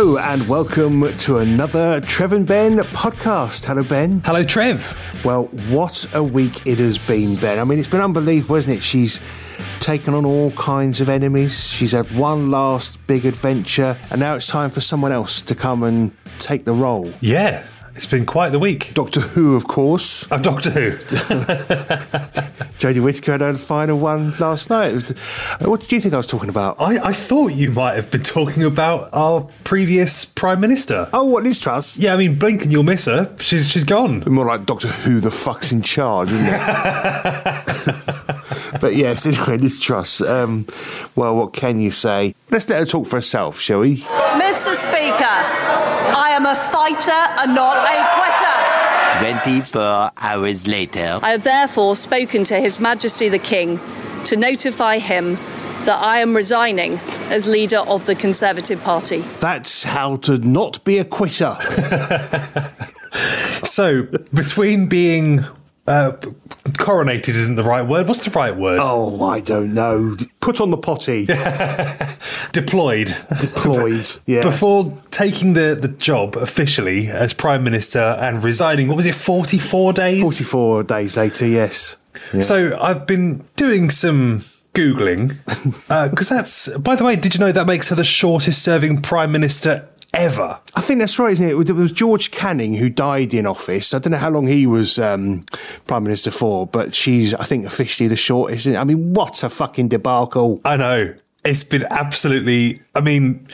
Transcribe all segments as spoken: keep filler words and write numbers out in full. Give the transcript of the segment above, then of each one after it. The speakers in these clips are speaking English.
Hello and welcome to another Trev and Ben podcast. Hello, Ben. Hello, Trev. Well, what a week it has been, Ben. I mean, it's been unbelievable, isn't it? She's taken on all kinds of enemies. She's had one last big adventure, and now it's time for someone else to come and take the role. Yeah, it's been quite the week. Doctor Who, of course. Oh, Doctor Who. Jodie Whittaker had her final one last night. What did you think I was talking about? I, I thought you might have been talking about our previous Prime Minister. Oh, what, Liz Truss? Yeah, I mean, blink and you'll miss her. She's she's gone. More like Doctor Who the fuck's in charge, isn't it? But yes, anyway, Liz Truss. Um, well, what can you say? Let's let her talk for herself, shall we? Mister Speaker, I am a fighter and not a quitter. twenty-four hours later. I have therefore spoken to His Majesty the King to notify him that I am resigning as leader of the Conservative Party. That's how to not be a quitter. So, between being uh, coronated isn't the right word. What's the right word? Oh, I don't know. Put on the potty. Deployed. Deployed, yeah. Before taking the, the job officially as Prime Minister and resigning, what was it, forty-four days? forty-four days later, yes. Yeah. So I've been doing some Googling, because uh, that's, by the way, did you know that makes her the shortest serving Prime Minister ever? I think that's right, isn't it? It was George Canning who died in office. I don't know how long he was um, Prime Minister for, but she's, I think, officially the shortest. I mean, what a fucking debacle. I know. It's been absolutely, I mean,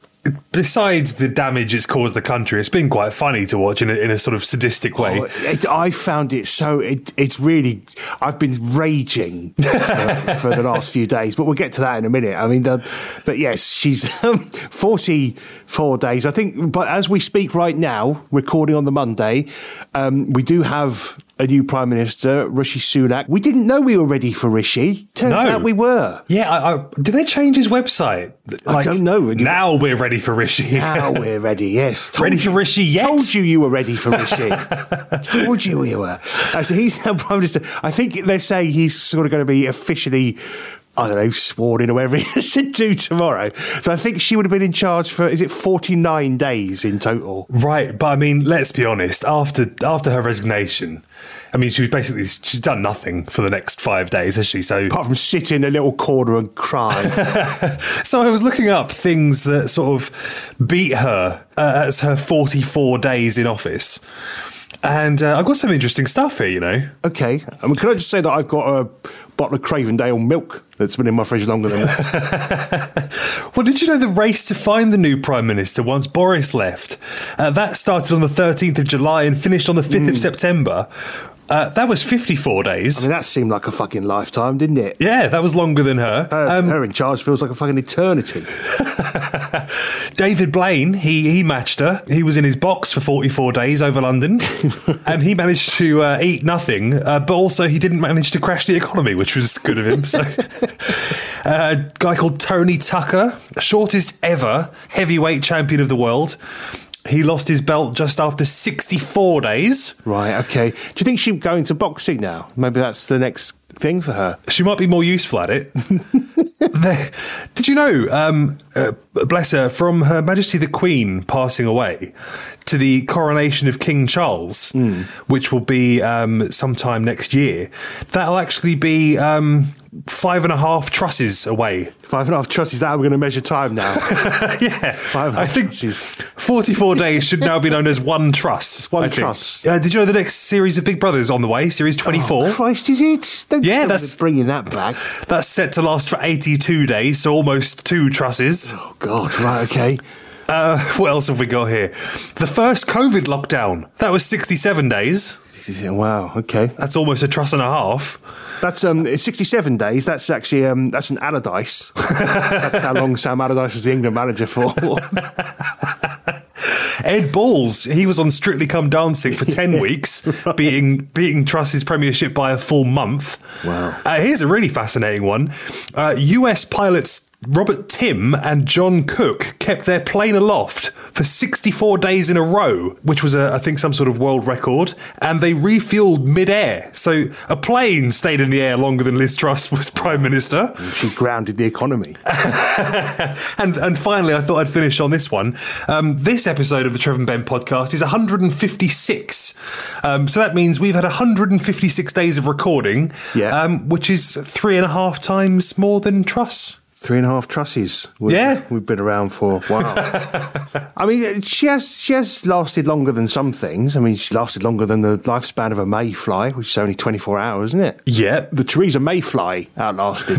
besides the damage it's caused the country, it's been quite funny to watch in a, in a sort of sadistic way. Oh, it, I found it so, it, it's really, I've been raging for, for the last few days, but we'll get to that in a minute. I mean, the, but yes, she's um, forty-four days, I think, but as we speak right now, recording on the Monday, um, we do have a new Prime Minister, Rishi Sunak. We didn't know we were ready for Rishi. Turns No. out we were. Yeah, I, I, did they change his website? I don't know. Now we're ready for Rishi. Now we're ready, yes. Told Ready you- for Rishi yet? Told you you were ready for Rishi. Told you you were. Uh, so he's now Prime Minister. I think they say he's sort of going to be officially, I don't know, sworn in or whatever he has to do tomorrow. So I think she would have been in charge for, is it forty-nine days in total? Right, but I mean, let's be honest, after after her resignation, I mean, she was basically, she's done nothing for the next five days, has she? So, Apart from sit in a little corner and cry. so I was looking up things that sort of beat her uh, as her forty-four days in office. And uh, I've got some interesting stuff here, you know. Okay. I mean, can I just say that I've got a bottle of Cravendale milk that's been in my fridge longer than that. Well, did you know the race to find the new Prime Minister once Boris left? Uh, that started on the thirteenth of July and finished on the fifth of September. Uh, that was fifty-four days. I mean, that seemed like a fucking lifetime, didn't it? Yeah, that was longer than her. Her, Um, her in charge feels like a fucking eternity. David Blaine, he he matched her. He was in his box for forty-four days over London, and he managed to uh, eat nothing, uh, but also he didn't manage to crash the economy, which was good of him. So, uh, a guy called Tony Tucker, shortest ever heavyweight champion of the world. He lost his belt just after sixty-four days. Right, okay. Do you think she'd go into boxing now? Maybe that's the next thing for her. She might be more useful at it. There- Did you know, um, uh, bless her, from Her Majesty the Queen passing away to the coronation of King Charles, Mm. which will be um, sometime next year, that'll actually be um, five and a half trusses away. Five and a half trusses, that we're going to measure time now. Yeah, Five and a I half think trusses. forty-four days should now be known as one truss. One I think. truss. Uh, did you know the next series of Big Brother's on the way? Series twenty-four. Oh, Christ, is it? Don't Yeah, tell me that's- they're bringing that back. That's set to last for eighty-two days, so almost two trusses. Oh, God, right, okay. Uh, what else have we got here? The first COVID lockdown. That was sixty-seven days. Wow, okay. That's almost a truss and a half. That's um, it's sixty-seven days. That's actually um, that's an Allardyce. That's how long Sam Allardyce was the England manager for. Ed Balls, he was on Strictly Come Dancing for ten weeks, beating beating Truss's premiership by a full month. Wow. Uh, here's a really fascinating one. Uh, U S pilots Robert Tim and John Cook kept their plane aloft for sixty-four days in a row, which was, a, I think, some sort of world record, and they refueled mid-air. So a plane stayed in the air longer than Liz Truss was Prime Minister. She grounded the economy. and and finally, I thought I'd finish on this one. Um, this episode of the Trev and Ben podcast is one hundred fifty-six. Um, so that means we've had one hundred fifty-six days of recording, yeah. um, which is three and a half times more than Truss. Three and a half Trusses. We've, yeah. We've been around for a while. I mean, she has she has lasted longer than some things. I mean, she lasted longer than the lifespan of a Mayfly, which is only twenty-four hours, isn't it? Yeah. The Theresa Mayfly outlasted.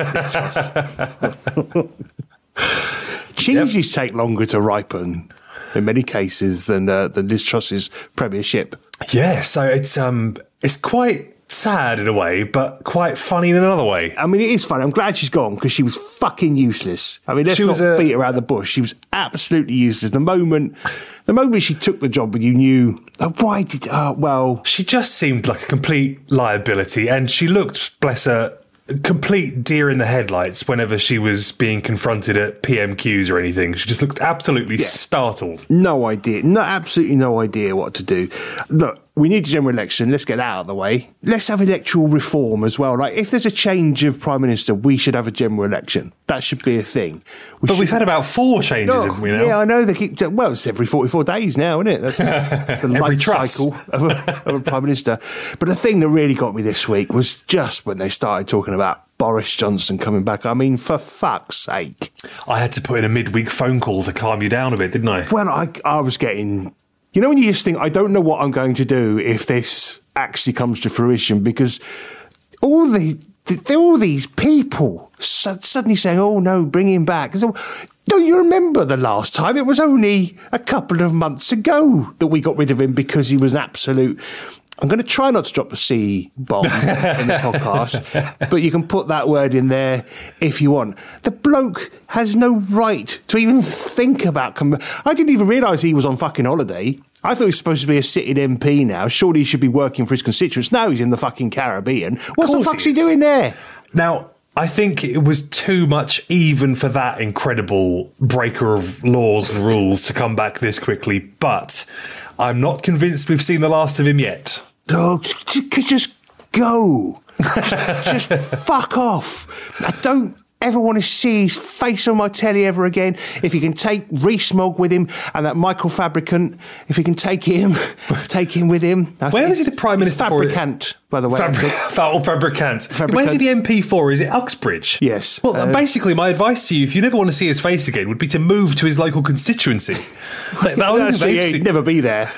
Cheeses yep. take longer to ripen in many cases than uh, than Liz Truss's premiership. Yeah, so it's um it's quite sad in a way, but quite funny in another way. I mean, it is funny. I'm glad she's gone because she was fucking useless. I mean, let's she not was a, beat around the bush. She was absolutely useless. The moment, the moment she took the job, you knew, oh, why did? Uh, well, she just seemed like a complete liability, and she looked, bless her, complete deer in the headlights whenever she was being confronted at P M Qs or anything. She just looked absolutely yeah. startled. No idea. No, absolutely no idea what to do. Look, we need a general election. Let's get that out of the way. Let's have electoral reform as well. Like, if there's a change of Prime Minister, we should have a general election. That should be a thing. We but should... we've had about four changes, no, haven't we now? Yeah, I know. They keep. Well, it's every forty-four days now, isn't it? That's, that's the every life truss. cycle of a, of a Prime Minister. But the thing that really got me this week was just when they started talking about Boris Johnson coming back. I mean, for fuck's sake. I had to put in a midweek phone call to calm you down a bit, didn't I? Well, I, I was getting... You know when you just think, I don't know what I'm going to do if this actually comes to fruition, because all the... There are all these people suddenly saying, oh, no, bring him back. So, don't you remember the last time? It was only a couple of months ago that we got rid of him because he was an absolute... I'm going to try not to drop the C bomb in the podcast, but you can put that word in there if you want. The bloke has no right to even think about... Com- I didn't even realise he was on fucking holiday. I thought he was supposed to be a sitting M P now. Surely he should be working for his constituents. Now he's in the fucking Caribbean. What the fuck's he, he doing there? Now... I think it was too much even for that incredible breaker of laws and rules to come back this quickly, but I'm not convinced we've seen the last of him yet. Oh, just go. Just, just fuck off. I don't ever want to see his face on my telly ever again. If he can take Rees-Mogg with him and that Michael Fabricant, if he can take him, take him with him. That's Where is he the Prime Minister for? Fabricant, by the way. Fabri- Fa- Fabricant. Fabricant. Where's he the M P for? Is it Uxbridge? Yes. Well, uh, basically, my advice to you, if you never want to see his face again, would be to move to his local constituency. that, that yeah, he'd never be there.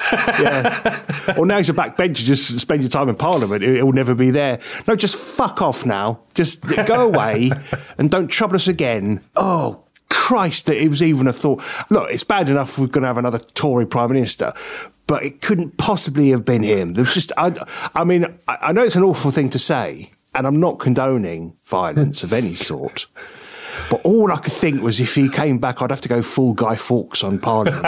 Yeah. Or now he's a backbencher, just spend your time in Parliament. He'll never be there. No, just fuck off now. Just go away and don't trouble us again. Oh, Christ, that it was even a thought. Look, it's bad enough we're going to have another Tory Prime Minister, but it couldn't possibly have been him. There was just, I, I mean, I, I know it's an awful thing to say, and I'm not condoning violence of any sort, but all I could think was if he came back, I'd have to go full Guy Fawkes on Parliament.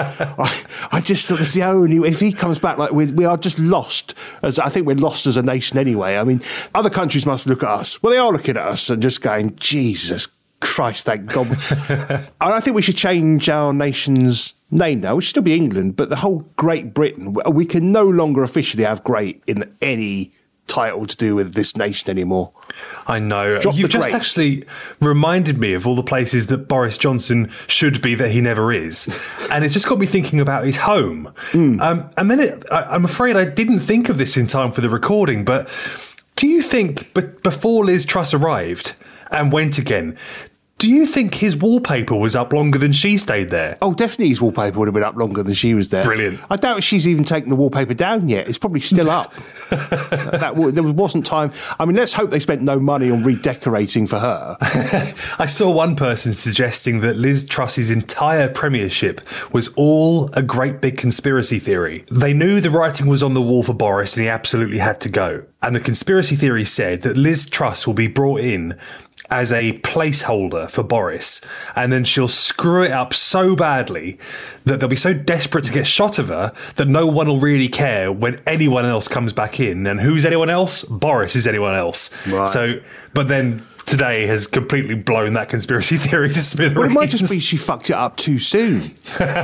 I, I just thought it's the only, if he comes back, like we, we are just lost. As I think we're lost as a nation anyway. I mean, other countries must look at us. Well, they are looking at us and just going, Jesus Christ, thank God. And I think we should change our nation's name now. We should still be England, but the whole Great Britain, we can no longer officially have great in any title to do with this nation anymore. I know. Drop You've just great. actually reminded me of all the places that Boris Johnson should be that he never is. And it's just got me thinking about his home. Mm. Um, and then it, I, I'm afraid I didn't think of this in time for the recording, but do you think, but before Liz Truss arrived and went again, do you think his wallpaper was up longer than she stayed there? Oh, definitely his wallpaper would have been up longer than she was there. Brilliant. I doubt she's even taken the wallpaper down yet. It's probably still up. that, that, there wasn't time. I mean, let's hope they spent no money on redecorating for her. I saw one person suggesting that Liz Truss's entire premiership was all a great big conspiracy theory. They knew the writing was on the wall for Boris and he absolutely had to go. And the conspiracy theory said that Liz Truss will be brought in as a placeholder for Boris, and then she'll screw it up so badly that they'll be so desperate to get shot of her that no one will really care when anyone else comes back in. And who's anyone else? Boris is anyone else. Right. So, but then today has completely blown that conspiracy theory to smithereens. Well, it might just be she fucked it up too soon.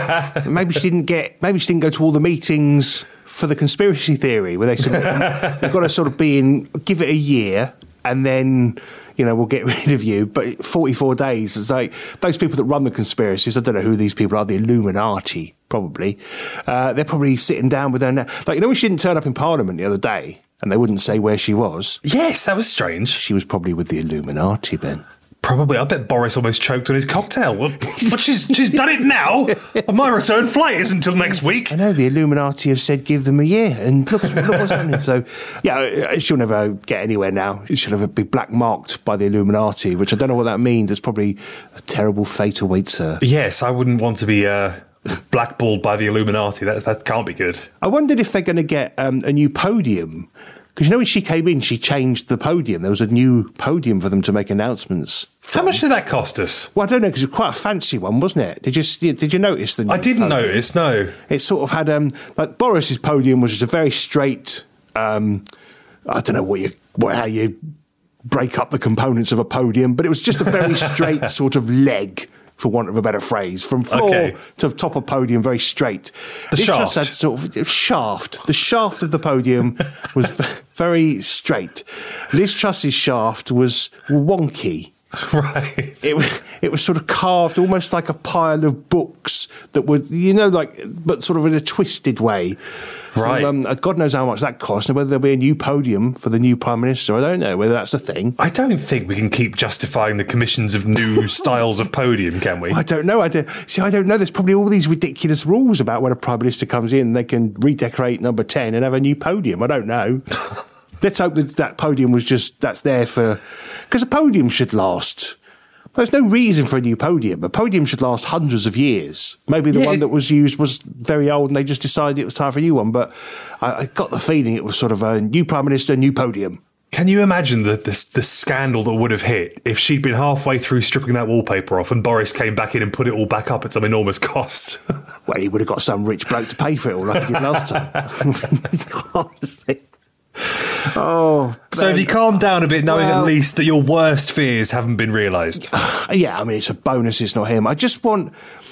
Maybe she didn't get. Maybe she didn't go to all the meetings for the conspiracy theory where they said they've got to sort of be in. Give it a year, and then, you know, we'll get rid of you. But forty-four days, it's like those people that run the conspiracies, I don't know who these people are, the Illuminati, probably. Uh, they're probably sitting down with her now. Like, you know, when she didn't turn up in Parliament the other day and they wouldn't say where she was? Yes, that was strange. She was probably with the Illuminati, Ben. Probably. I bet Boris almost choked on his cocktail. Well, but she's she's done it now. My return flight isn't until next week. I know, the Illuminati have said give them a year, and look, look what's happening. So, yeah, she'll never get anywhere now. She'll be black marked by the Illuminati, which I don't know what that means. It's probably a terrible fate awaits her. Yes, I wouldn't want to be uh, blackballed by the Illuminati. That that can't be good. I wondered if they're going to get um, a new podium. Because, you know, when she came in, she changed the podium. There was a new podium for them to make announcements from. How much did that cost us? Well, I don't know, because it was quite a fancy one, wasn't it? Did you did you notice the new I didn't podium? notice, no. It sort of had, um, like, Boris's podium was just a very straight, um, I don't know what you, what, how you break up the components of a podium, but it was just a very straight sort of leg, for want of a better phrase, from floor Okay. to top of podium, very straight. The This shaft. just had sort of shaft. The shaft of the podium was v- very straight. Liz Truss's shaft was wonky. Right. It was it was sort of carved almost like a pile of books that were, you know, like, but sort of in a twisted way. Right. So, um, God knows how much that cost, and whether there'll be a new podium for the new Prime Minister, I don't know whether that's the thing. I don't think we can keep justifying the commissions of new styles of podium, can we? I don't know. I don't, see, I don't know. There's probably all these ridiculous rules about when a Prime Minister comes in, they can redecorate number ten and have a new podium. I don't know. Let's hope that that podium was just, that's there for, because a podium should last. There's no reason for a new podium. A podium should last hundreds of years. Maybe the Yeah, one it- that was used was very old and they just decided it was time for a new one. But I, I got the feeling it was sort of a new Prime Minister, new podium. Can you imagine the, the the scandal that would have hit if she'd been halfway through stripping that wallpaper off and Boris came back in and put it all back up at some enormous cost? Well, he would have got some rich bloke to pay for it all like he did last time. Honestly. Oh, So have you calmed down a bit, knowing Well- at least that your worst fears haven't been realised? yeah, I mean, it's a bonus it's not him. I just want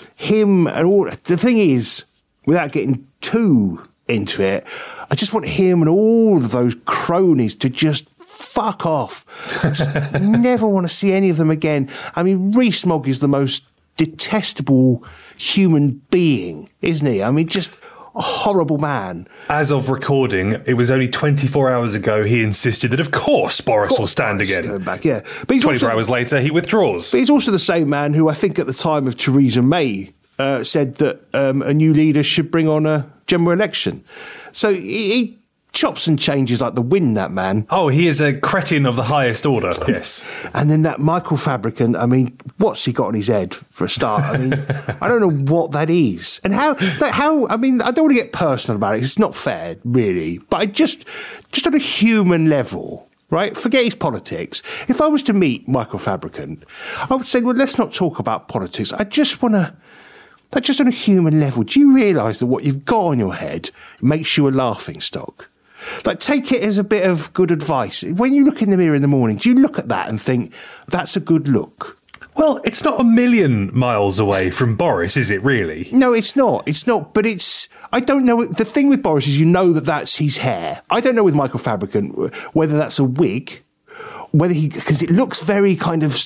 him and all. The thing is, without getting too into it, I just want him and all of those cronies to just fuck off. I just never want to see any of them again. I mean, Rees-Mogg is the most detestable human being, isn't he? I mean, just a horrible man. As of recording, it was only twenty-four hours ago he insisted that, of course, Boris will stand Boris again. going back, yeah. But he's twenty-four also- hours later, he withdraws. But he's also the same man who I think at the time of Theresa May uh, said that um, a new leader should bring on a general election. So he, he chops and changes like the wind, that man. Oh, he is a cretin of the highest order, yes. And then that Michael Fabricant, I mean, what's he got on his head for a start? I mean, I don't know what that is. And how, that, how, I mean, I don't want to get personal about it. It's not fair, really. But I just, just on a human level, right? Forget his politics. If I was to meet Michael Fabricant, I would say, well, let's not talk about politics. I just want to, like, just on a human level, do you realise that what you've got on your head makes you a laughing stock? Like, take it as a bit of good advice. When you look in the mirror in the morning, do you look at that and think, that's a good look? Well, it's not a million miles away from Boris, is it, really? No, it's not. It's not. But it's, I don't know. The thing with Boris is you know that that's his hair. I don't know with Michael Fabricant whether that's a wig, whether he, because it looks very kind of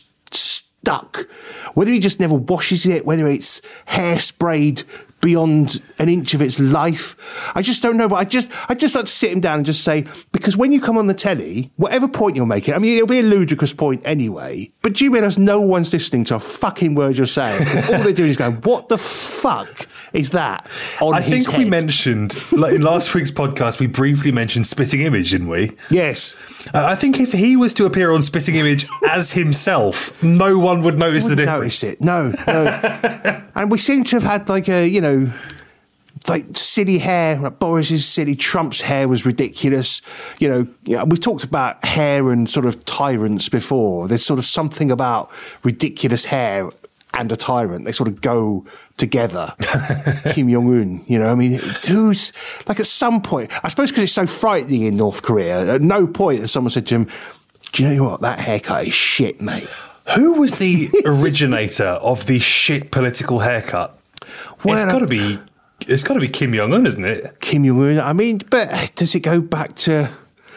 stuck, whether he just never washes it, whether it's hairsprayed beyond an inch of its life. I just don't know, but I just I just like to sit him down and just say, because when you come on the telly, whatever point you're making, I mean, it'll be a ludicrous point anyway, but do you realise no one's listening to a fucking word you're saying? All they're doing is going, what the fuck is that on I his think we head? mentioned, like, in last week's podcast, we briefly mentioned Spitting Image, didn't we? Yes. Uh, I think if he was to appear on Spitting Image as himself, no one would notice the Wouldn't difference. notice it. No, no. And we seem to have had like a, you know, like silly hair, like Boris's silly, Trump's hair was ridiculous. You know, you know, we've talked about hair and sort of tyrants before. There's sort of something about ridiculous hair and a tyrant. They sort of go together. Kim Jong-un, you know, I mean, who's, like at some point, I suppose because it's so frightening in North Korea, at no point has someone said to him, do you know what, that haircut is shit, mate. Who was the originator of the shit political haircut? Well, it's got to be, it's got to be Kim Jong-un, isn't it? Kim Jong-un, I mean, but does it go back to,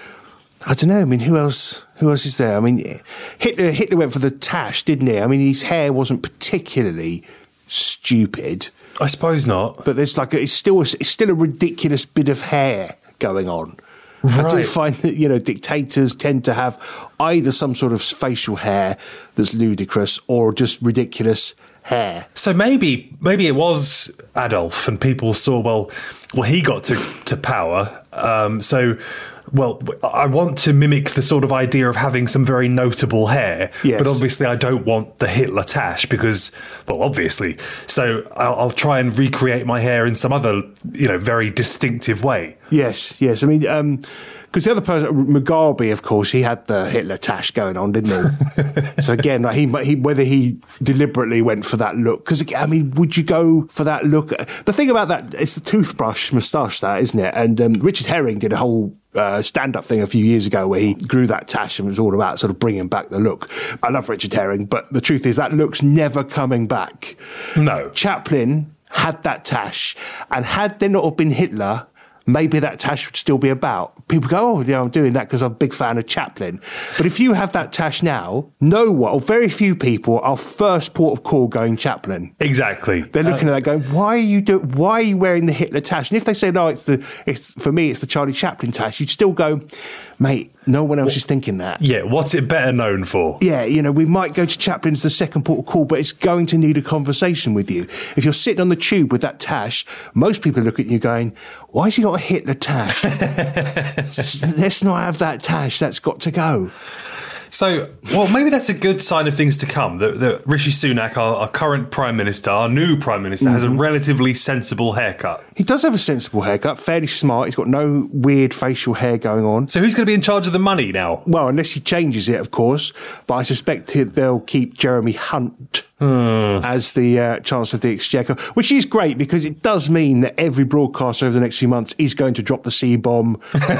I don't know, I mean, who else... Who else is there? I mean, Hitler, Hitler went for the tash, didn't he? I mean, his hair wasn't particularly stupid. I suppose not. But there's like, a, it's still a, it's still a ridiculous bit of hair going on. Right. I do find that, you know, dictators tend to have either some sort of facial hair that's ludicrous or just ridiculous hair. So maybe maybe it was Adolf and people saw, well, well, he got to, to power, um, so... Well, I want to mimic the sort of idea of having some very notable hair, yes. But obviously I don't want the Hitler tash because, well, obviously. So I'll, I'll try and recreate my hair in some other, you know, very distinctive way. Yes, yes. I mean, um, because the other person, Mugabe, of course, he had the Hitler tash going on, didn't he? So again, like he, he, whether he deliberately went for that look, because I mean, would you go for that look? The thing about that, it's the toothbrush moustache, that isn't it? And um, Richard Herring did a whole uh, stand-up thing a few years ago where he grew that tash and it was all about sort of bringing back the look. I love Richard Herring, but the truth is that look's never coming back. No. Chaplin had that tash, and had there not have been Hitler, maybe that tash would still be about. People go, oh, yeah, I'm doing that because I'm a big fan of Chaplin. But if you have that tash now, no one, or very few people, are first port of call going Chaplin. Exactly. They're looking uh, at that going, why are you do, why are you wearing the Hitler tash? And if they say, no, it's the, it's for me, it's the Charlie Chaplin tash, you'd still go, mate, no one else well, is thinking that. Yeah, what's it better known for? Yeah, you know, we might go to Chaplin as the second port of call, but it's going to need a conversation with you. If you're sitting on the tube with that tash, most people look at you going, why has he got a Hitler tash? Let's not have that tash. That's got to go. So, well, maybe that's a good sign of things to come. That, that Rishi Sunak, our, our current Prime Minister, our new Prime Minister, mm-hmm. has a relatively sensible haircut. He does have a sensible haircut, fairly smart. He's got no weird facial hair going on. So who's going to be in charge of the money now? Well, unless he changes it, of course. But I suspect they'll keep Jeremy Hunt Hmm. as the uh, Chancellor of the Exchequer, which is great because it does mean that every broadcaster over the next few months is going to drop the C-bomb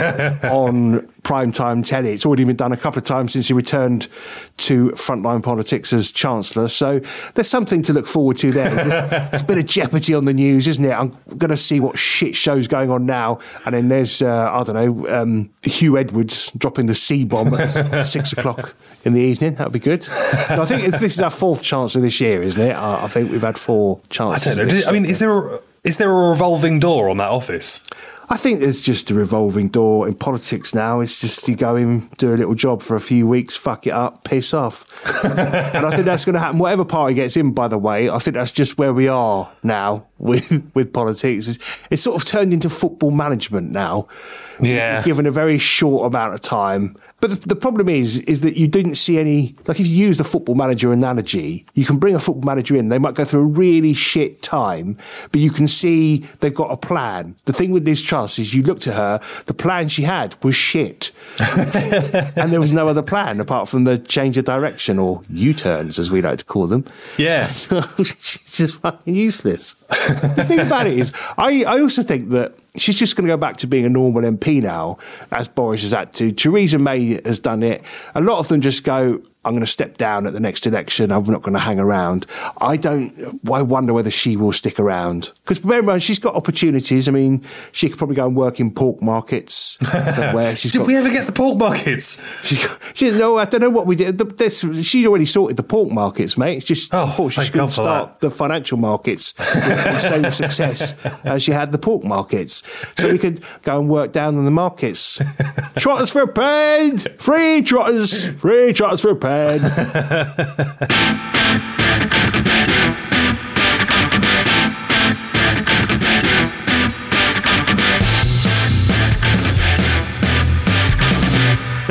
on primetime telly. It's already been done a couple of times since he returned to frontline politics as Chancellor. So there's something to look forward to there. There's, there's a bit of jeopardy on the news, isn't it? I'm going to see what shit show's going on now. And then there's, uh, I don't know, um, Hugh Edwards dropping the C-bomb at six o'clock in the evening. That would be good. No, I think it's, this is our fourth Chancellor this year, isn't it? I, I think we've had four chances. I don't know. Did, I mean, is there a, is there a revolving door on that office? I think there's just a revolving door in politics now. It's just you go in, do a little job for a few weeks, fuck it up, piss off. And I think that's going to happen. Whatever party gets in, by the way, I think that's just where we are now with with politics. It's, it's sort of turned into football management now. Yeah. Given a very short amount of time. But the, the problem is, is that you didn't see any, like if you use the football manager analogy, you can bring a football manager in, they might go through a really shit time, but you can see they've got a plan. The thing with Liz Truss is you looked at her, the plan she had was shit. And there was no other plan apart from the change of direction, or U-turns as we like to call them. Yeah. She's just fucking useless. The thing about it is, I, I also think that she's just going to go back to being a normal M P now, as Boris has had to. Theresa May has done it. A lot of them just go, I'm going to step down at the next election. I'm not going to hang around. I don't, I wonder whether she will stick around. Because remember, she's got opportunities. I mean, she could probably go and work in pork markets. Where she's did got, we ever get the pork markets? She's got, she, no, I don't know what we did. The, this, she's already sorted the pork markets, mate. It's just, oh, thought she couldn't start the financial markets with the same success as she had the pork markets. So we could go and work down in the markets. Trotters for a pound! Free trotters! Free trotters for a pound!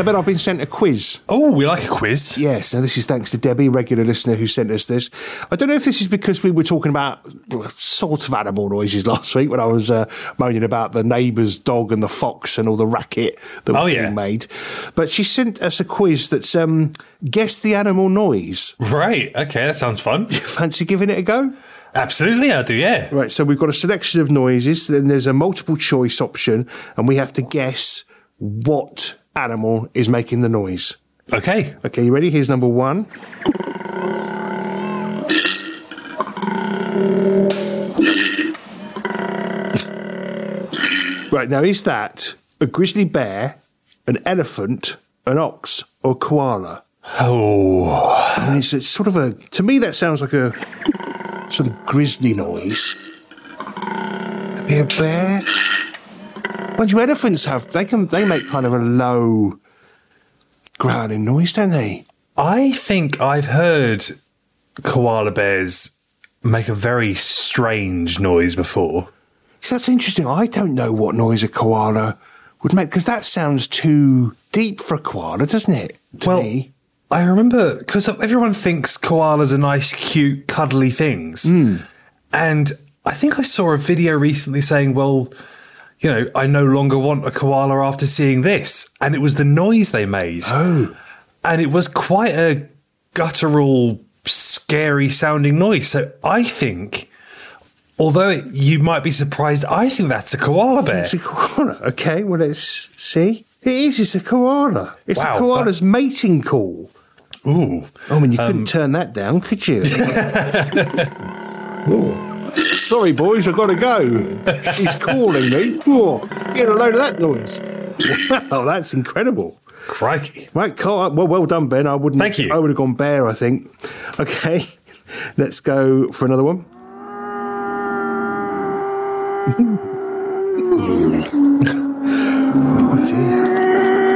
Now, Ben, I've been sent a quiz. Oh, we like a quiz. Yes, now this is thanks to Debbie, regular listener who sent us this. I don't know if this is because we were talking about well, sort of animal noises last week when I was uh, moaning about the neighbour's dog and the fox and all the racket that was Oh, yeah. being made. But she sent us a quiz that's um, guess the animal noise. Right, okay, that sounds fun. Fancy giving it a go? Absolutely, I do, yeah. Right, so we've got a selection of noises, then there's a multiple choice option, and we have to guess what animal is making the noise. Okay. Okay, you ready? Here's number one. Right, now is that a grizzly bear, an elephant, an ox, or a koala? Oh. I mean, it's, it's sort of a... To me, that sounds like a sort of grizzly noise. Maybe a bear? What do elephants have? They can. They make kind of a low growling noise, don't they? I think I've heard koala bears make a very strange noise before. So that's interesting. I don't know what noise a koala would make, because that sounds too deep for a koala, doesn't it? To well, me. I remember, because everyone thinks koalas are nice, cute, cuddly things. Mm. And I think I saw a video recently saying, well, you know, I no longer want a koala after seeing this. And it was the noise they made. Oh. And it was quite a guttural, scary sounding noise. So I think, although it, you might be surprised, I think that's a koala bear. It's a koala. Okay, well, let's see. It is. It's a koala. It's Wow, a koala's that- mating call. Ooh. I mean, you couldn't turn that down, could you? Ooh. Sorry, boys, I've got to go. She's calling me. Oh, get a load of that noise. Wow, that's incredible. Crikey. Right, Carl, well, well done, Ben. I wouldn't. Thank you. I would have gone bear, I think. Okay, let's go for another one. Oh dear.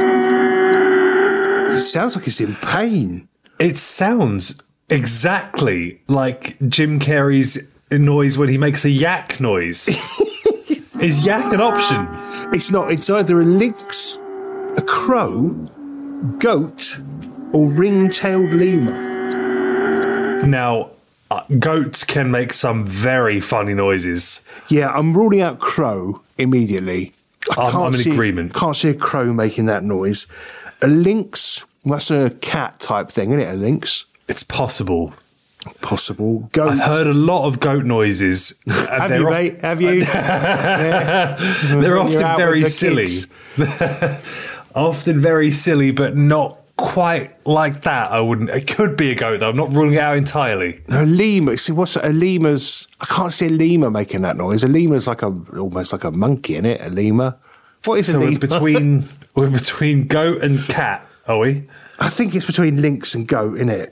It sounds like it's in pain. It sounds exactly like Jim Carrey's noise when he makes a yak noise. Is yak an option? It's not. It's either a lynx, a crow, goat, or ring-tailed lemur. Now, uh, goats can make some very funny noises. Yeah, I'm ruling out crow immediately. I I'm- can't I'm in see, agreement. Can't see a crow making that noise. A lynx, that's a cat type thing, isn't it? A lynx, It's possible. possible. Goat. I've heard a lot of goat noises. and Have they're you, of- mate? Have you? Yeah. They're You're often out very with the silly. kids. Often very silly, but not quite like that. I wouldn't. It could be a goat, though. I'm not ruling it out entirely. No, a lemur. See, what's a lemur's? I can't see a lemur making that noise. A lemur's like a almost like a monkey, isn't it? A lemur. What is So a we're lemur? between we're between goat and cat, are we? I think it's between lynx and goat, isn't it?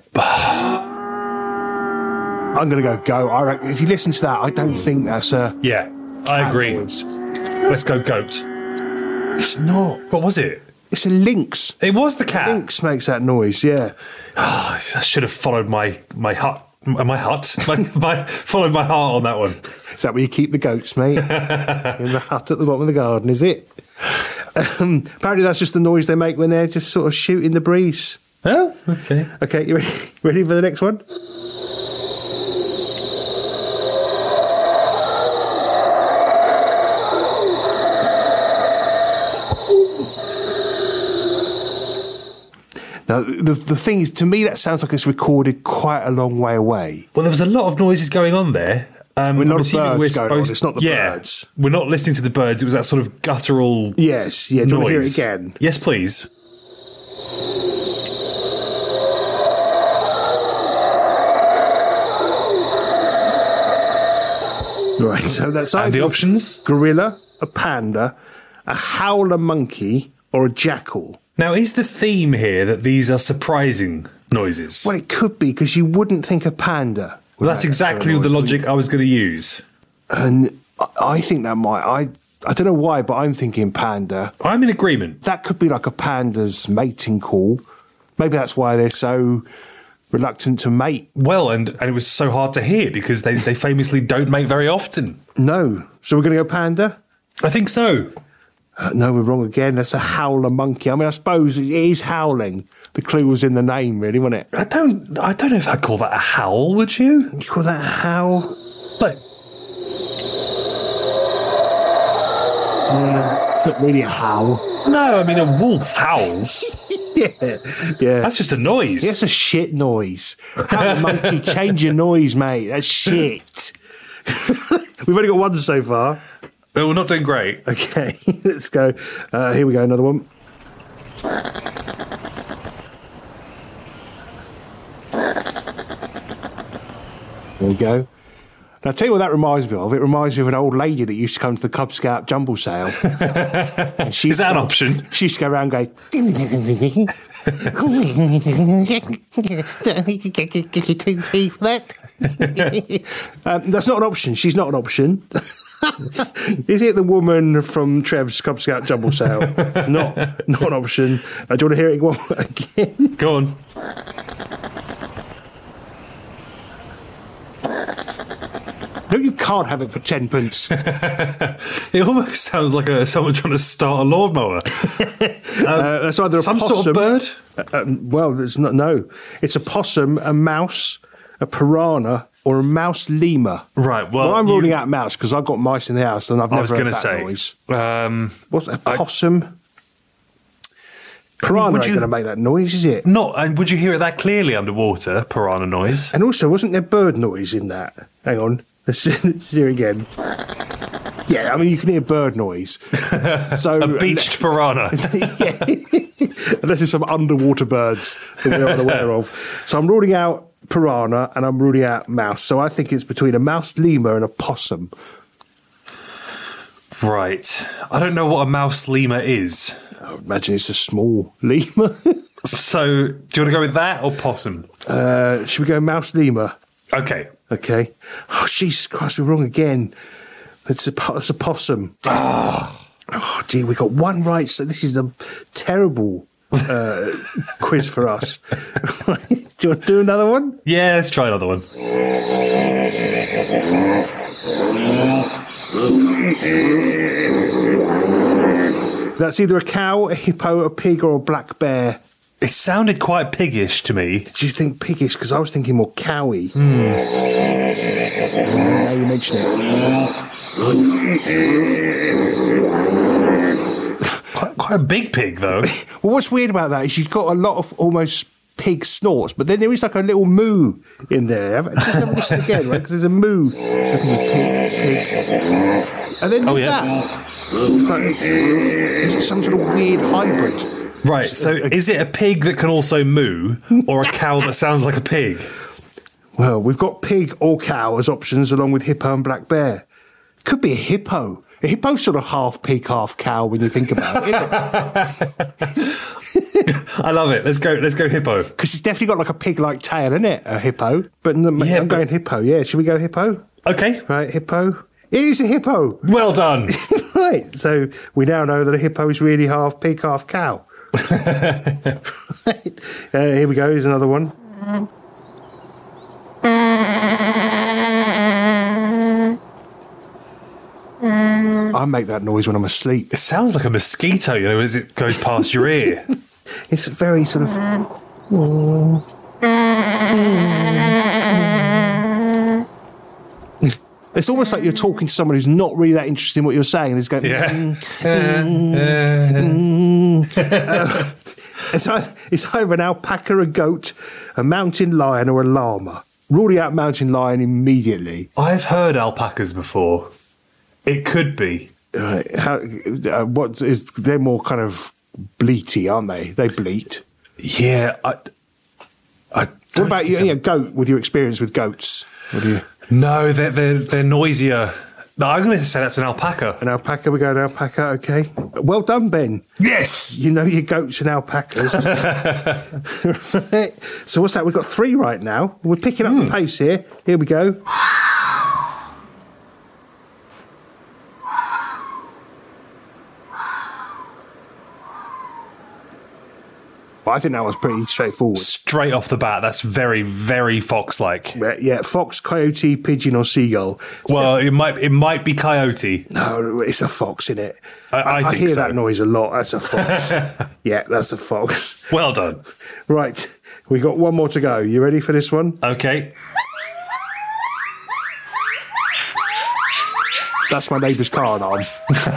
I'm going to go goat. I reckon, if you listen to that, I don't think that's a. Yeah, I cat agree. noise. Let's go goat. It's not. What was it? It's a lynx. It was the cat. Lynx makes that noise. Yeah. I should have followed my my heart. My hut. My, my followed my heart on that one. Is that where you keep the goats, mate? In the hut at the bottom of the garden, is it? Um, apparently, that's just the noise they make when they're just sort of shooting the breeze. Oh, okay. Okay, you ready, ready for the next one? Now, the, the thing is, to me, that sounds like it's recorded quite a long way away. Well, there was a lot of noises going on there. Um, We're not I'm assuming birds going on, it's not the yeah, birds. We're not listening to the birds. It was that sort of guttural Yes, yeah, do you want to hear it noise. again? Yes, please. Right, so that's And the either options? gorilla, a panda, a howler monkey, or a jackal. Now, is the theme here that these are surprising noises? Well, it could be, because you wouldn't think a panda. would Well, that's make that sort of exactly the noise, would logic I was going to use. you? And I- I think that might. I I don't know why, but I'm thinking panda. I'm in agreement. That could be like a panda's mating call. Maybe that's why they're so reluctant to mate. Well, and, and it was so hard to hear because they, they famously don't mate very often. No. So we're going to go panda? I think so. Uh, no, we're wrong again. That's a howler monkey. I mean, I suppose it is howling. The clue was in the name, really, wasn't it? I don't. I don't know if I'd call that a howl. Would you? You call that a howl? Like, Uh, it's not really a howl. no, I mean a wolf howls. Yeah, yeah. That's just a noise. It's a shit noise. Howler monkey, change your noise, mate. That's shit. We've only got one so far. Oh, we're not doing great. Okay, let's go. Uh, here we go, another one. There we go. Now, I'll tell you what that reminds me of. It reminds me of an old lady that used to come to the Cub Scout jumble sale. And she Is that an option? She used to go around going... Get your two p for that. um, that's not an option. She's not an option. Is it the woman from Trev's Cub Scout jumble sale? not, not an option. Uh, do you want to hear it one again? Go on. No, you can't have it for ten pence. It almost sounds like a, someone trying to start a lawnmower. uh, that's either a Some possum, sort of bird? Uh, um, well, it's not. No, it's a possum, a mouse, a piranha, or a mouse lemur. Right. Well, Well, I'm you- ruling out mouse because I've got mice in the house and I've I never was heard going to that say. noise. Um, What's a possum? Piranha would ain't you- going to make that noise, is it? not. And would you hear it that clearly underwater? Piranha noise. And also, wasn't there bird noise in that? Hang on, let's let's hear it again. Yeah, I mean, you can hear bird noise. So A beached piranha. yeah. Unless it's some underwater birds that we're unaware of. So I'm ruling out piranha and I'm ruling out mouse. So I think it's between a mouse lemur and a possum. Right. I don't know what a mouse lemur is. I would imagine it's a small lemur. So, do you want to go with that or possum? uh, should we go mouse lemur? Okay. Okay. Oh, Jesus Christ, we're wrong again. It's a, po- it's a possum. Oh. oh, gee, we got one right. So this is a terrible uh, quiz for us. Do you want to do another one? Yeah, let's try another one. That's either a cow, a hippo, a pig, or a black bear. It sounded quite piggish to me. Did you think piggish? Because I was thinking more cowy. Mm. Now you mention it. Quite, quite a big pig, though. Well, what's weird about that is you've got a lot of almost pig snorts, but then there is like a little moo in there. Have- Just have a listen again, right? Because there's a moo. So I think pig, pig. And then there's Oh, yeah. that. It's like, is it some sort of weird hybrid? Right, so is it a pig that can also moo, or a cow that sounds like a pig? Well, we've got pig or cow as options, along with hippo and black bear. Could be a hippo. A hippo's sort of half pig, half cow when you think about it. I love it. Let's go. Let's go hippo. Because it's definitely got like a pig-like tail, isn't it? A hippo. But no, Yeah, I'm but- going hippo. Yeah, should we go hippo? Okay. Right, hippo. It is a hippo. Well done. Right, so we now know that a hippo is really half pig, half cow. uh, here we go. Here's another one. I make that noise when I'm asleep. It sounds like a mosquito, you know, as it goes past your ear. It's very sort of. It's almost like you're talking to someone who's not really that interested in what you're saying. And it's going. Yeah. Uh, it's, either, it's either an alpaca, a goat, a mountain lion, or a llama. Ruling out mountain lion immediately. I've heard alpacas before. It could be. Uh, how, uh, what is? They're more kind of bleaty, aren't they? They bleat. Yeah. I, I What about you? Yeah, goat. With your experience with goats, what do you? No, they're, they're, they're noisier. No, I'm going to say that's an alpaca. An alpaca. We go an alpaca. Okay. Well done, Ben. Yes! You know your goats and alpacas. Right. So what's that? We've got three right now. We're picking up Mm. the pace here. Here we go. I think that was pretty straightforward. Straight off the bat, that's very, very fox-like. Yeah, yeah, fox, coyote, pigeon, or seagull. Well, it might it might be coyote. No, it's a fox, isn't it? I, I, I think hear so. that noise a lot. That's a fox. Yeah, that's a fox. Well done. Right, we got one more to go. You ready for this one? Okay. That's my neighbour's car alarm.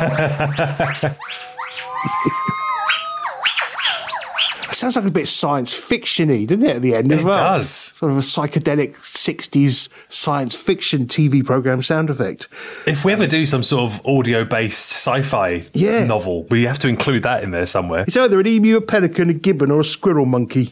It sounds like a bit science fiction-y, doesn't it, at the end? It as well? does. Sort of a psychedelic sixties science fiction T V programme sound effect. If we ever do some sort of audio-based sci-fi Yeah. novel, we have to include that in there somewhere. It's either an emu, a pelican, a gibbon, or a squirrel monkey.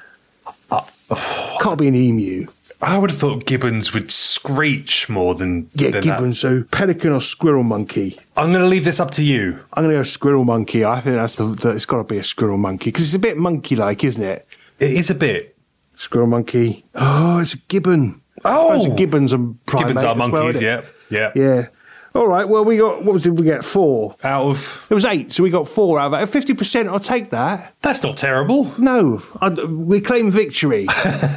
Can't be an emu. I would have thought gibbons would screech more than Yeah, than gibbon, that. so pelican or squirrel monkey. I'm going to leave this up to you. I'm going to go squirrel monkey. I think that's the, the it's got to be a squirrel monkey because it's a bit monkey-like, isn't it? It is a bit. Squirrel monkey. Oh, it's a gibbon. Oh. I suppose gibbons are primate Gibbons are as well, monkeys, isn't yeah. it? Yeah. Yeah. All right. Well, we got what was it? We get four. Out of... It was eight, so we got four out of it. Fifty percent. I'll take that. That's not terrible. No, I, we claim victory.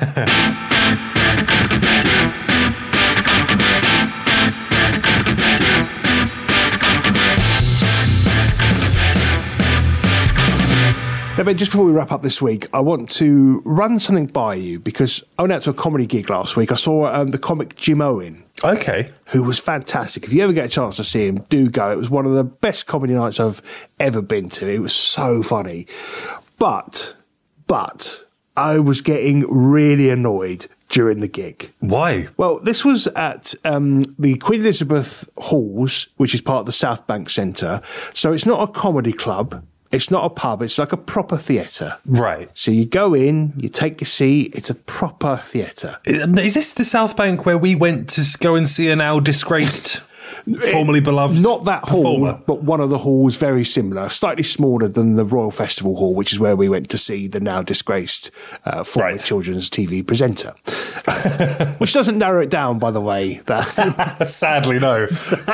Now, Ben, just before we wrap up this week, I want to run something by you because I went out to a comedy gig last week. I saw um, the comic Jim Owen, Okay. who was fantastic. If you ever get a chance to see him, do go. It was one of the best comedy nights I've ever been to. It was so funny. But, but, I was getting really annoyed during the gig. Why? Well, this was at um, the Queen Elizabeth Halls, which is part of the South Bank Centre. So it's not a comedy club. It's not a pub. It's like a proper theatre. Right. So you go in, you take your seat. It's a proper theatre. Is this the South Bank where we went to go and see a now disgraced, formerly beloved Not that hall, performer? but one of the halls very similar, slightly smaller than the Royal Festival Hall, which is where we went to see the now disgraced uh, former Right. children's T V presenter. Which doesn't narrow it down, by the way. That Sadly, no.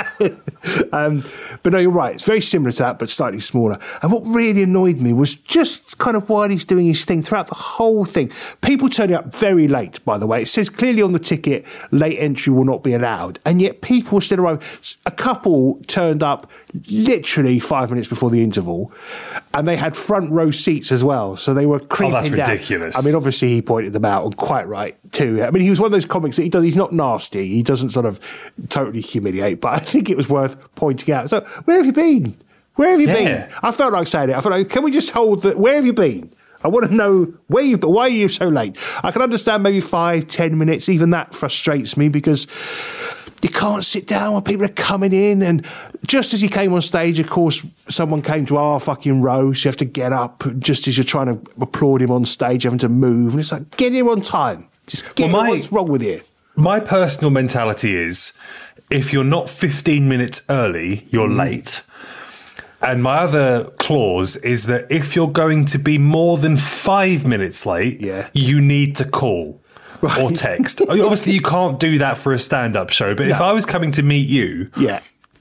um, but no, you're right. It's very similar to that, but slightly smaller. And what really annoyed me was just kind of while he's doing his thing throughout the whole thing. People turning up very late, by the way. It says clearly on the ticket, late entry will not be allowed. And yet people still arrive. A couple turned up literally five minutes before the interval, and they had front row seats as well. So they were creeping Oh, that's down. ridiculous. I mean, obviously he pointed them out, and quite right too. I mean, he was one of those comics that he does. He's not nasty. He doesn't sort of totally humiliate, but I think it was worth pointing out. So, where have you been? Where have you Yeah. been? I felt like saying it. I felt like, can we just hold the? Where have you been? I want to know where you. Why are you so late? I can understand maybe five, ten minutes. Even that frustrates me because you can't sit down when people are coming in. And just as he came on stage, of course, someone came to our fucking row. So you have to get up just as you're trying to applaud him on stage, having to move. And it's like, get here on time. Just get Well, here. my- What's wrong with you? My personal mentality is if you're not fifteen minutes early, you're Mm. late. And my other clause is that if you're going to be more than five minutes late, Yeah. you need to call or Right. text. Obviously, you can't do that for a stand-up show. But if No. I was coming to meet you Yeah.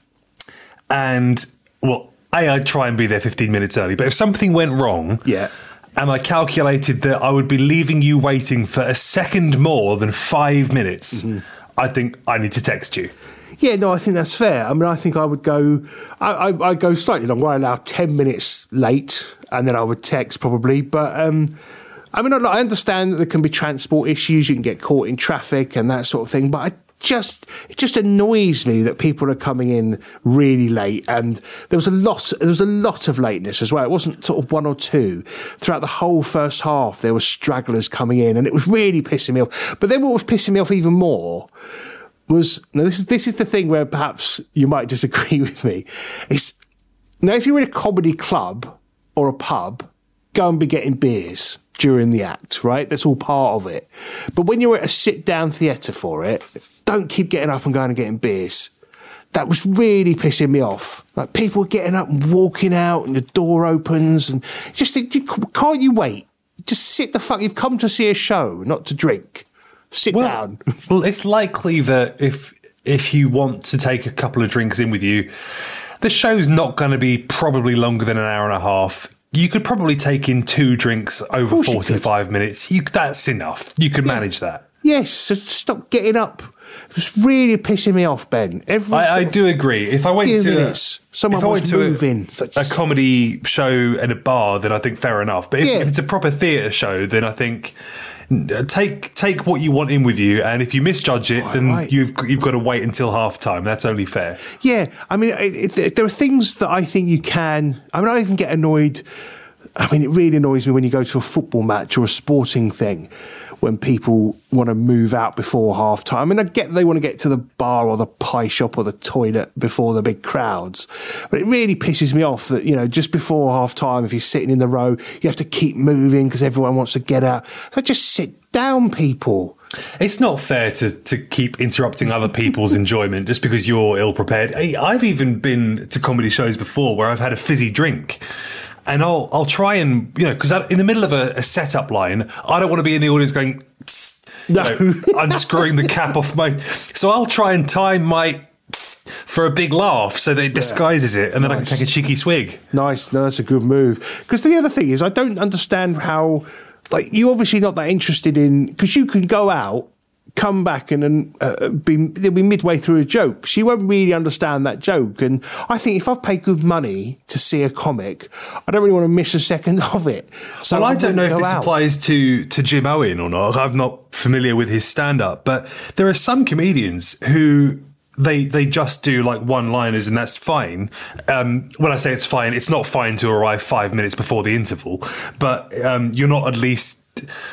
and, well, A, I'd try and be there fifteen minutes early. But if something went wrong... Yeah. And I calculated that I would be leaving you waiting for a second more than five minutes. Mm-hmm. I think I need to text you. Yeah, no, I think that's fair. I mean, I think I would go, I, I, I'd go slightly longer. I allow ten minutes late, and then I would text probably. But um, I mean, I, I understand that there can be transport issues. You can get caught in traffic and that sort of thing. But I just, it just annoys me that people are coming in really late. And there was a lot, there was a lot of lateness as well. It wasn't sort of one or two. Throughout the whole first half, there were stragglers coming in, and it was really pissing me off. But then what was pissing me off even more was, now this is this is the thing where perhaps you might disagree with me. It's now if you're in a comedy club or a pub, go and be getting beers during the act, right? That's all part of it. But when you're at a sit-down theatre for it, don't keep getting up and going and getting beers. That was really pissing me off. Like people getting up and walking out, and the door opens, and just think, can't you wait? Just sit the fuck. You've come to see a show, not to drink. Sit down. Well, it's likely that if if you want to take a couple of drinks in with you, the show's not going to be probably longer than an hour and a half. You could probably take in two drinks over course you forty-five minutes. You, that's enough. You could manage that. Yes, so stop getting up. It's really pissing me off, Ben. Every I, I sort of do agree. If I went few to minutes, someone if I was went to moving. a, Such- a comedy show at a bar, then I think fair enough. But if, Yeah. if it's a proper theatre show, then I think uh, take take what you want in with you, and if you misjudge it, Right, then right. you've you've got to wait until half time. That's only fair. Yeah, I mean, it, it, there are things that I think you can. I mean, I even get annoyed. I mean, it really annoys me when you go to a football match or a sporting thing when people want to move out before half time. I mean, I get they want to get to the bar or the pie shop or the toilet before the big crowds, but it really pisses me off that, you know, just before half time, if you're sitting in the row, you have to keep moving because everyone wants to get out. So just sit down, people. It's not fair to, to keep interrupting other people's enjoyment just because you're ill prepared. I've even been to comedy shows before where I've had a fizzy drink. And I'll I'll try and, you know, because in the middle of a, a setup line, I don't want to be in the audience going, tss, you No. know, unscrewing the cap off my. So I'll try and time my tss for a big laugh so that it disguises it, and then I can Nice. take a cheeky swig. Nice, no, that's a good move. Because the other thing is, I don't understand how, like, you're obviously not that interested in, because you can go out, come back and then uh, be they'll be midway through a joke. She won't really understand that joke. And I think if I've paid good money to see a comic, I don't really want to miss a second of it. So Well, I don't know if wouldn't this go out. applies to, to Jim Owen or not. I'm not familiar with his stand-up, but there are some comedians who they they just do like one-liners and that's fine. Um, when I say it's fine, it's not fine to arrive five minutes before the interval, but um, you're not at least...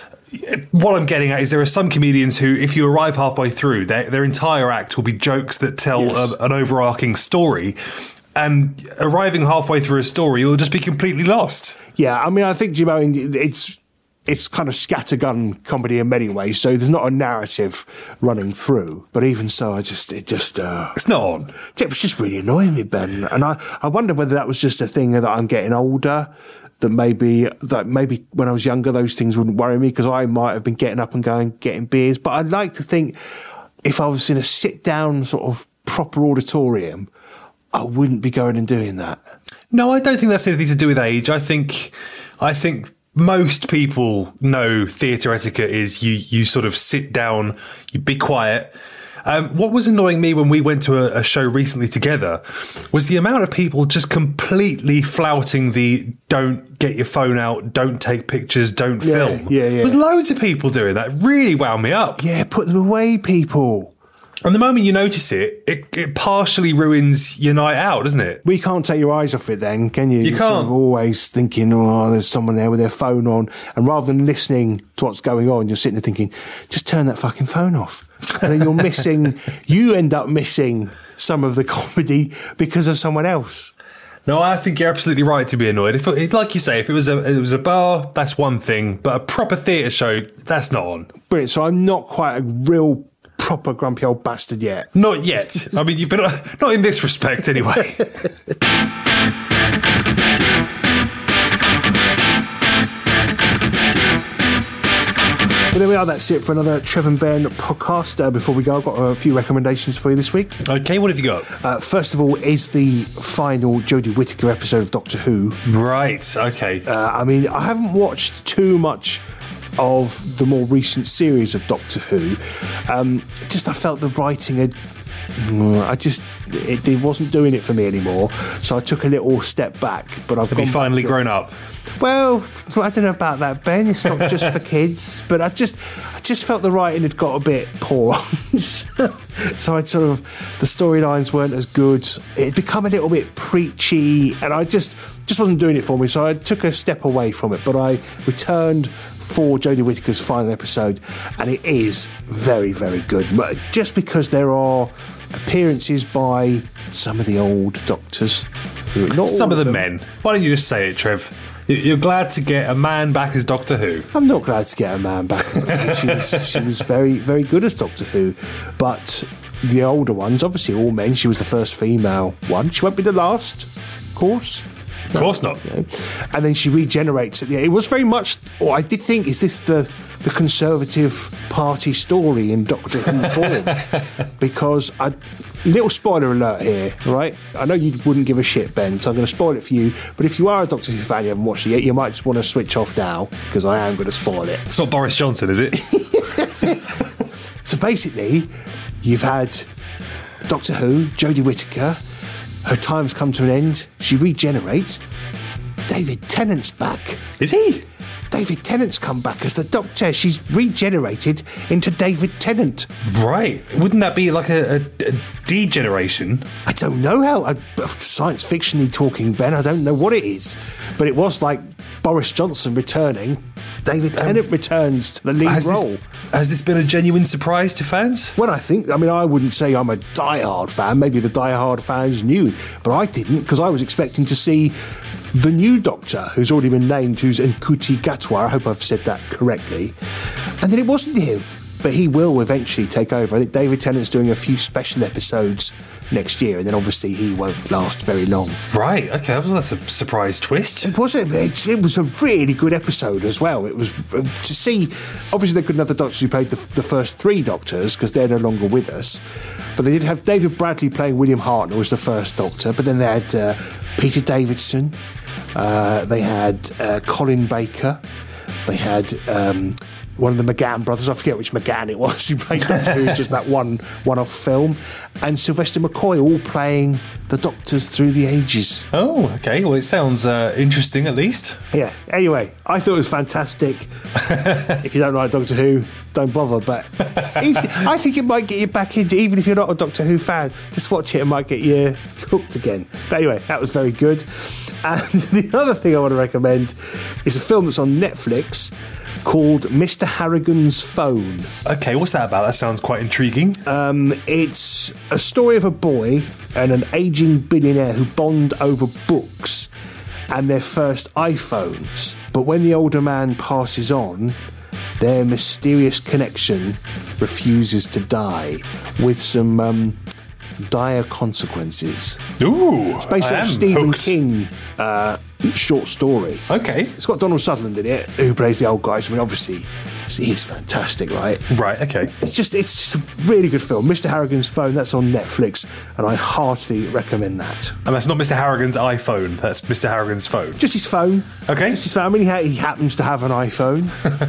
What I'm getting at is there are some comedians who, if you arrive halfway through, their, their entire act will be jokes that tell Yes. a, an overarching story. And arriving halfway through a story, you'll just be completely lost. Yeah, I mean, I think, Jim Owen, it's it's kind of scattergun comedy in many ways, so there's not a narrative running through. But even so, I just, it just... Uh, It's not on. it was just really annoying me, Ben. And I, I wonder whether that was just a thing that I'm getting older, that maybe that maybe when I was younger, those things wouldn't worry me because I might have been getting up and going, getting beers. But I'd like to think if I was in a sit-down sort of proper auditorium, I wouldn't be going and doing that. No, I don't think that's anything to do with age. I think, I think most people know theatre etiquette is you, you sort of sit down, you be quiet. Um, what was annoying me when we went to a, a show recently together was the amount of people just completely flouting the don't get your phone out, don't take pictures, don't Yeah, film. yeah, yeah. There was loads of people doing that. It really wound me up. Yeah, put them away, people. And the moment you notice it, it, it partially ruins your night out, doesn't it? We can't take your eyes off it then, can you? You You're sort can't. of always thinking, oh, there's someone there with their phone on. And rather than listening to what's going on, you're sitting there thinking, just turn that fucking phone off. And then you're missing, you end up missing some of the comedy because of someone else. No, I think you're absolutely right to be annoyed. If, it, like you say, if it was a it was a bar, that's one thing, but a proper theatre show, that's not on. Brilliant. So I'm not quite a real proper grumpy old bastard yet. Not yet. I mean, you've been not in this respect, anyway. Well, there we are. That's it for another Trev and Ben podcast. Uh, before we go, I've got a few recommendations for you this week. Okay, what have you got? Uh, first of all, is the final Jodie Whittaker episode of Doctor Who. Right. Okay. Uh, I mean, I haven't watched too much of the more recent series of Doctor Who. Um, just I felt the writing had. mm, I just it, it wasn't doing it for me anymore, so I took a little step back. But I've have you gone finally back to- grown up? Well, I don't know about that, Ben. It's not just for kids, but I just, I just felt the writing had got a bit poor. So I sort of, the storylines weren't as good. It had become a little bit preachy, and I just, just wasn't doing it for me. So I took a step away from it. But I returned for Jodie Whittaker's final episode, and it is very, very good. But just because there are appearances by some of the old Doctors, who- not Some all of the them. men. Why don't you just say it, Trev? You- You're glad to get a man back as Doctor Who. I'm not glad to get a man back. she was she was very very good as Doctor Who, but the older ones, obviously all men. She was the first female one. She won't be the last, of course. Of course not. You know. And then she regenerates at the end. It was very much. Or I did think, is this the the Conservative Party story in Doctor Who form? Because I little spoiler alert here, right? I know you wouldn't give a shit, Ben, so I'm going to spoil it for you. But if you are a Doctor Who fan, you haven't watched it yet, you might just want to switch off now, because I am going to spoil it. It's not Boris Johnson, is it? So basically, you've had Doctor Who, Jodie Whittaker. Her time's come to an end. She regenerates. David Tennant's back. Is he? David Tennant's come back as the Doctor. She's regenerated into David Tennant. Right. Wouldn't that be like a, a, a degeneration? I don't know how. Uh, science fictiony talking, Ben. I don't know what it is. But it was like Boris Johnson returning. David Tennant um, returns to the lead has role. This, has this been a genuine surprise to fans? Well, I think, I mean, I wouldn't say I'm a diehard fan. Maybe the diehard fans knew. But I didn't, because I was expecting to see the new Doctor, who's already been named, who's Nkuti Gatwa. I hope I've said that correctly. And then it wasn't him. But he will eventually take over. I think David Tennant's doing a few special episodes next year, and then obviously he won't last very long. Right, okay, well, that's a surprise twist. It was, it, it was a really good episode as well. It was uh, to see, obviously they couldn't have the Doctors who played the, the first three Doctors, because they're no longer with us. But they did have David Bradley playing William Hartnell as the first Doctor, but then they had uh, Peter Davidson, uh, they had uh, Colin Baker, they had... Um, one of the McGann brothers, I forget which McGann it was, who played Doctor Who, just that one one-off film, and Sylvester McCoy all playing the Doctors through the ages. Oh, okay. Well, it sounds uh, interesting, at least. Yeah. Anyway, I thought it was fantastic. If you don't like Doctor Who, don't bother. But even, I think it might get you back into, even if you're not a Doctor Who fan, just watch it, it might get you hooked again. But anyway, that was very good. And the other thing I want to recommend is a film that's on Netflix called Mister Harrigan's Phone. Okay, what's that about? That sounds quite intriguing. Um, it's a story of a boy and an ageing billionaire who bond over books and their first iPhones. But when the older man passes on, their mysterious connection refuses to die, with some um, dire consequences. Ooh, it's based I on am Stephen hooked. King uh, short story. Okay. It's got Donald Sutherland in it, who plays the old guy. So I mean, obviously, he's fantastic, right? Right, okay. It's just, it's just a really good film. Mister Harrigan's Phone, that's on Netflix, and I heartily recommend that. And that's not Mister Harrigan's iPhone, that's Mister Harrigan's phone. Just his phone. Okay. Just his phone. I mean, he, ha- he happens to have an iPhone,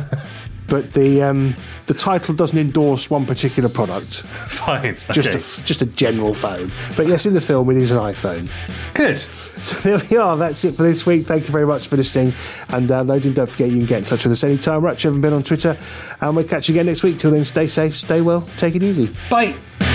but the um, the title doesn't endorse one particular product. Fine. Okay. Just a, just a general phone. But yes, in the film, it is an iPhone. Good. So there we are. That's it for this week. Thank you very much for listening and downloading. Don't forget you can get in touch with us anytime. We're at Trevor and Ben on Twitter. And we'll catch you again next week. Till then, stay safe, stay well, take it easy. Bye.